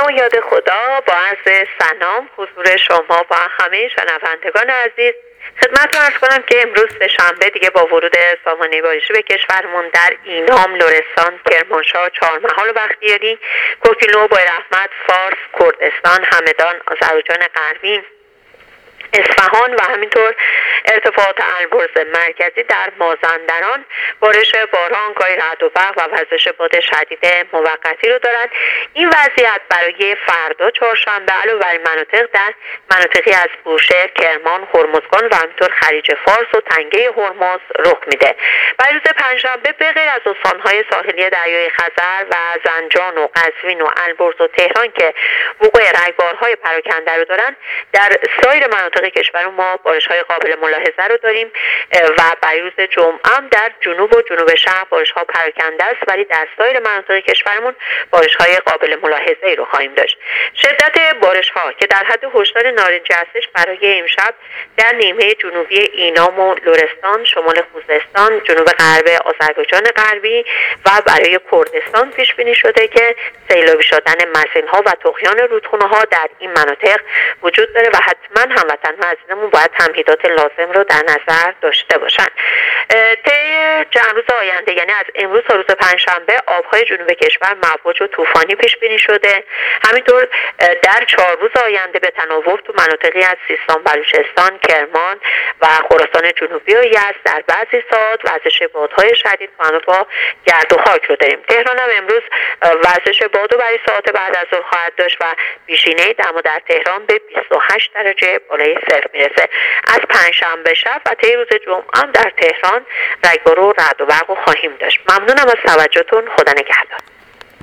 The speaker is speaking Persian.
یاد خدا با عرض سلام حضور شما و همه شنوندگان عزیز خدمتتون عرض کنم که امروز سه‌شنبه دیگه با ورود سامانه بارشی به کشورمون در اینام، لرستان، کرمانشاه، چهارمحال و بختیاری، کوکیلو، بویراحمد، فارس، کردستان، همدان، آذربایجان غربی، اصفهان و همینطور ارتفاعات البرز مرکزی در مازندران بارش باران، گاهی رعد و برق و وزش باد شدید موقتی رو دارند. این وضعیت برای فردا چهارشنبه علاوه بر مناطق در مناطقی از بوشهر، کرمان، هرمزگان و همینطور خلیج فارس و تنگه هرمز رخ میده. برای روز پنجشنبه به غیر از استان‌های ساحلی دریای خزر و زنجان و قزوین و البرز و تهران که وقوع رگبارهای پراکنده رو دارن، در سایر مناطق کشور ما بارش‌های قابل ملاحظه رو داریم و برای روز جمعه هم در جنوب و جنوب شرق بارش‌ها پراکنده است، ولی در سایر مناطق کشورمون بارش‌های قابل ملاحظه‌ای رو خواهیم داشت. شدت بارش‌ها که در حد هشدار نارنجی هستش برای امشب در نیمه جنوبی اینام و لرستان، شمال خوزستان، جنوب غرب آذربایجان غربی و برای کردستان پیش بینی شده که سیلابی شدن مسیل‌ها و طغیان رودخونه‌ها در این مناطق وجود داره و حتما هموطنان عزیزمون باید تمهیدات لازم رو در نظر داشته باشن. طی چند روز آینده، یعنی از امروز تا روز پنجشنبه، آب‌های جنوب کشور موج و طوفانی پیش بینی شده. همینطور در 4 روز آینده به تناوب تو مناطقی از سیستان، بلوچستان، کرمان و خراسان جنوبی و یزد در بعضی ساعات وزش بادهای شدید و با گرد و خاک رو داریم. تهران هم امروز وزش باد برای ساعت بعد از ظهر خواهد داشت و بیشینه دما در تهران به 28 درجه بالای صفر میرسه. از پنجشنبه شب و طی روز جمعه هم در تهران رگبار و رعد و برق خواهیم داشت. ممنونم از توجهتون. خدا نگهدار.